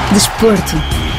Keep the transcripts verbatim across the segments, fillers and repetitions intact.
Desporto.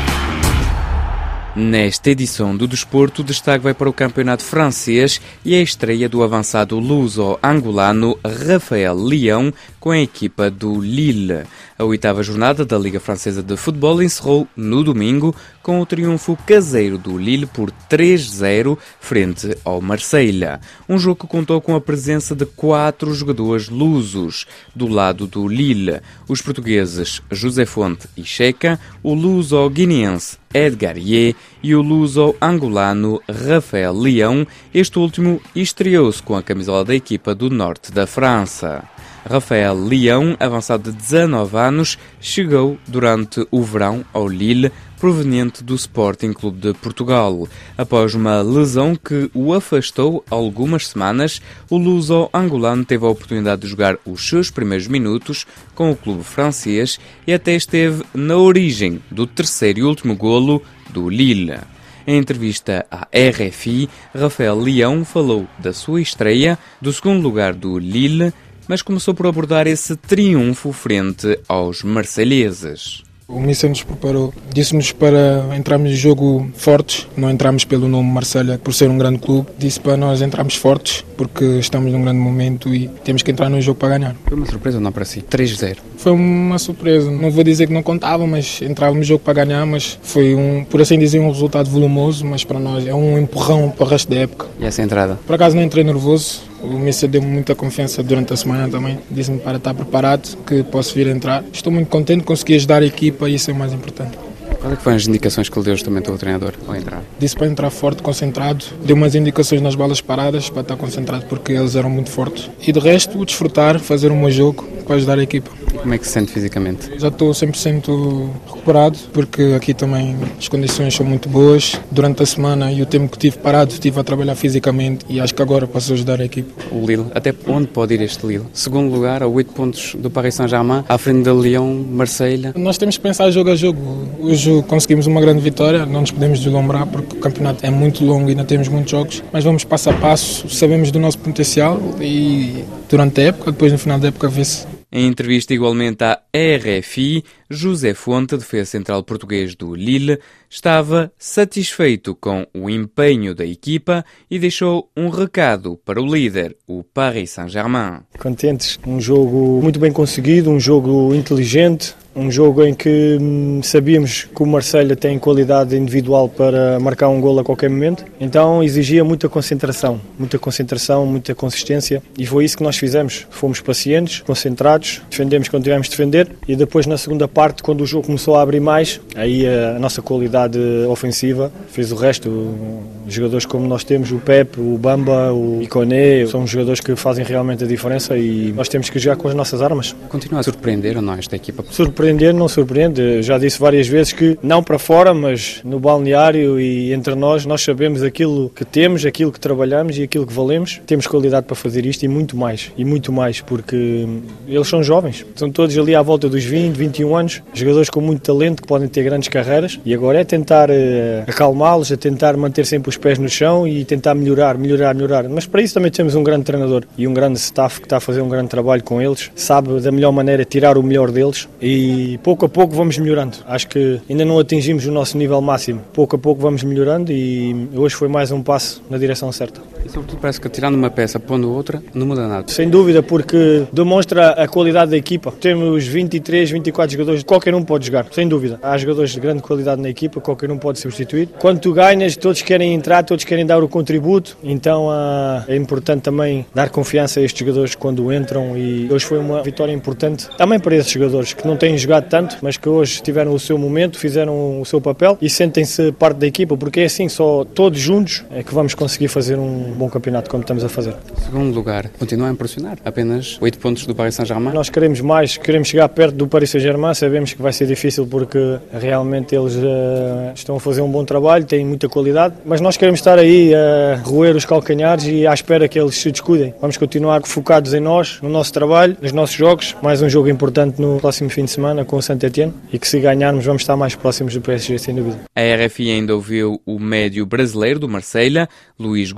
Nesta edição do Desporto, o destaque vai para o campeonato francês e a estreia do avançado luso-angolano Rafael Leão com a equipa do Lille. A oitava jornada da Liga Francesa de Futebol encerrou no domingo com o triunfo caseiro do Lille por três a zero frente ao Marselha. Um jogo que contou com a presença de quatro jogadores lusos. Do lado do Lille, os portugueses José Fonte e Checa, o luso-guineense Edgar Ye e o luso-angolano Rafael Leão. Este último estreou-se com a camisola da equipa do norte da França. Rafael Leão, avançado de dezanove anos, chegou durante o verão ao Lille, proveniente do Sporting Clube de Portugal. Após uma lesão que o afastou algumas semanas, o luso-angolano teve a oportunidade de jogar os seus primeiros minutos com o clube francês e até esteve na origem do terceiro e último golo do Lille. Em entrevista à R F I, Rafael Leão falou da sua estreia, do segundo lugar do Lille, mas começou por abordar esse triunfo frente aos marselheses. O Míster nos preparou, disse-nos para entrarmos em jogo fortes, não entrarmos pelo nome Marselha por ser um grande clube, disse para nós entrarmos fortes porque estamos num grande momento e temos que entrar no jogo para ganhar. Foi uma surpresa ou não para si? três a zero. Foi uma surpresa, não vou dizer que não contava, mas entrávamos no jogo para ganhar, mas foi um, por assim dizer, um resultado volumoso, mas para nós é um empurrão para o resto da época. E essa entrada? Por acaso não entrei nervoso, o Míster deu-me muita confiança durante a semana também, disse-me para estar preparado, que posso vir a entrar. Estou muito contente, consegui ajudar a equipa e isso é o mais importante. Quais é que foram as indicações que ele deu justamente ao treinador ao entrar? Disse para entrar forte, concentrado, deu umas indicações nas balas paradas para estar concentrado porque eles eram muito fortes. E de resto, desfrutar, fazer um bom jogo para ajudar a equipa. E como é que se sente fisicamente? Já estou cem por cento recuperado porque aqui também as condições são muito boas. Durante a semana e o tempo que tive parado, estive a trabalhar fisicamente e acho que agora posso ajudar a equipa. O Lille, até onde pode ir este Lille? Segundo lugar, a oito pontos do Paris Saint-Germain, à frente da Lyon, Marselha. Nós temos que pensar jogo a jogo. Hoje conseguimos uma grande vitória, não nos podemos deslumbrar porque o campeonato é muito longo e ainda temos muitos jogos, mas vamos passo a passo, sabemos do nosso potencial e durante a época, depois no final da época vê-se. Em entrevista igualmente à R F I, José Fonte, defesa central português do Lille, estava satisfeito com o empenho da equipa e deixou um recado para o líder, o Paris Saint-Germain. Contentes, um jogo muito bem conseguido, um jogo inteligente, um jogo em que hum, sabíamos que o Marselha tem qualidade individual para marcar um golo a qualquer momento, então exigia muita concentração, muita concentração, muita consistência e foi isso que nós fizemos. Fomos pacientes, concentrados, defendemos quando tivemos de defender e depois na segunda parte, quando o jogo começou a abrir mais, aí a nossa qualidade ofensiva fez o resto. Os jogadores como nós temos, o Pepe, o Bamba, o Iconé, são jogadores que fazem realmente a diferença e nós temos que jogar com as nossas armas. Continua a surpreender ou não esta equipa? Surpreender não surpreende, já disse várias vezes que não para fora, mas no balneário e entre nós, nós sabemos aquilo que temos, aquilo que trabalhamos e aquilo que valemos. Temos qualidade para fazer isto e muito mais, e muito mais, porque eles são jovens, são todos ali à volta dos vinte, vinte e um anos, jogadores com muito talento que podem ter grandes carreiras e agora é tentar uh, acalmá-los, é tentar manter sempre os pés no chão e tentar melhorar, melhorar, melhorar. Mas para isso também temos um grande treinador e um grande staff que está a fazer um grande trabalho com eles, sabe da melhor maneira tirar o melhor deles e pouco a pouco vamos melhorando. Acho que ainda não atingimos o nosso nível máximo, pouco a pouco vamos melhorando e hoje foi mais um passo na direção certa. E sobretudo parece que tirando uma peça, pondo outra, não muda nada. Sem dúvida, porque demonstra a qualidade da equipa. Temos vinte e três, vinte e quatro jogadores, qualquer um pode jogar, sem dúvida. Há jogadores de grande qualidade na equipa, qualquer um pode substituir. Quando tu ganhas, todos querem entrar, todos querem dar o contributo, então é importante também dar confiança a estes jogadores quando entram e hoje foi uma vitória importante também para esses jogadores que não têm jogado tanto, mas que hoje tiveram o seu momento, fizeram o seu papel e sentem-se parte da equipa, porque é assim, só todos juntos é que vamos conseguir fazer um bom campeonato como estamos a fazer. Segundo lugar, continua a impressionar, apenas oito pontos do Paris Saint-Germain. Nós queremos mais, queremos chegar perto do Paris Saint-Germain, sabemos que vai ser difícil porque realmente eles uh, estão a fazer um bom trabalho, têm muita qualidade, mas nós queremos estar aí a roer os calcanhares e à espera que eles se descuidem. Vamos continuar focados em nós, no nosso trabalho, nos nossos jogos, mais um jogo importante no próximo fim de semana com o Saint-Étienne e que se ganharmos vamos estar mais próximos do P S G, sem dúvida. A R F I ainda ouviu o médio brasileiro do Marselha, Luís Gustavo,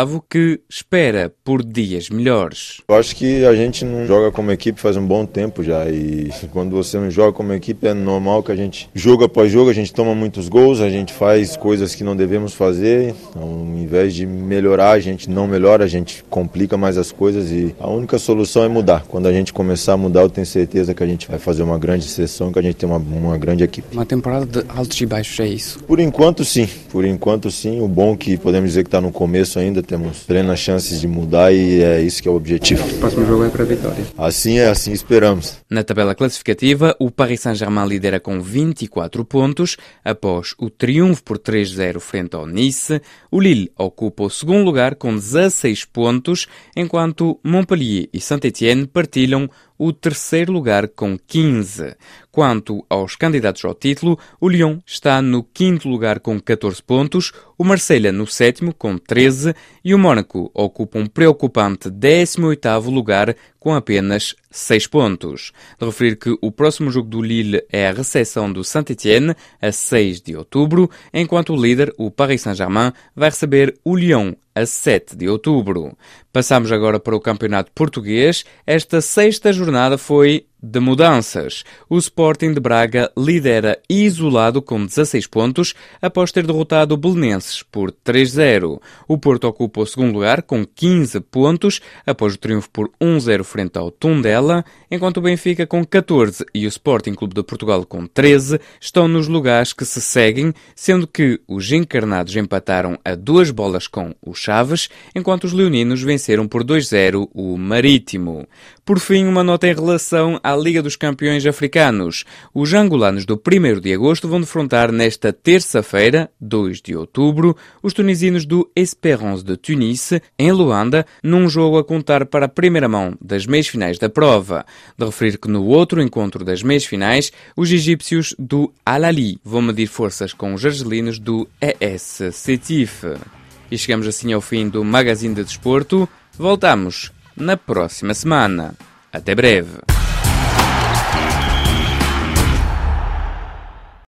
Gustavo, que espera por dias melhores. Eu acho que a gente não joga como equipe faz um bom tempo já, e quando você não joga como equipe é normal que a gente, jogo após jogo, a gente toma muitos gols, a gente faz coisas que não devemos fazer, ao invés de melhorar, a gente não melhora, a gente complica mais as coisas, e a única solução é mudar. Quando a gente começar a mudar, eu tenho certeza que a gente vai fazer uma grande sessão, que a gente tem uma, uma grande equipe. Uma temporada de altos e baixos, é isso? Por enquanto sim, por enquanto sim. O bom é que podemos dizer que está no começo ainda, temos plenas chances de mudar e é isso que é o objetivo. O próximo jogo é para a vitória. Assim é, assim esperamos. Na tabela classificativa, o Paris Saint-Germain lidera com vinte e quatro pontos, após o triunfo por três a zero frente ao Nice. O Lille ocupa o segundo lugar com dezasseis pontos, enquanto Montpellier e Saint-Étienne partilham o terceiro lugar com quinze. Quanto aos candidatos ao título, o Lyon está no quinto lugar com catorze pontos, o Marselha no sétimo com treze e o Mónaco ocupa um preocupante décimo oitavo lugar com apenas seis pontos. De referir que o próximo jogo do Lille é a recepção do Saint-Étienne a seis de outubro, enquanto o líder, o Paris Saint-Germain, vai receber o Lyon a sete de outubro. Passamos agora para o Campeonato Português. Esta sexta jornada foi de mudanças. O Sporting de Braga lidera isolado com dezasseis pontos após ter derrotado o Belenenses por três a zero. O Porto ocupa o segundo lugar com quinze pontos após o triunfo por um a zero frente ao Tondela, enquanto o Benfica com catorze e o Sporting Clube de Portugal com treze estão nos lugares que se seguem, sendo que os encarnados empataram a duas bolas com o Chaves, enquanto os leoninos venceram por dois a zero o Marítimo. Por fim, uma nota em relação à Liga dos Campeões Africanos. Os angolanos do primeiro de agosto vão defrontar nesta terça-feira, dois de outubro, os tunisinos do Espérance de Tunis, em Luanda, num jogo a contar para a primeira mão das meias-finais da prova. De referir que no outro encontro das meias-finais, os egípcios do Al-Ahly vão medir forças com os argelinos do E S Sétif. E chegamos assim ao fim do Magazine de Desporto. Voltamos na próxima semana. Até breve.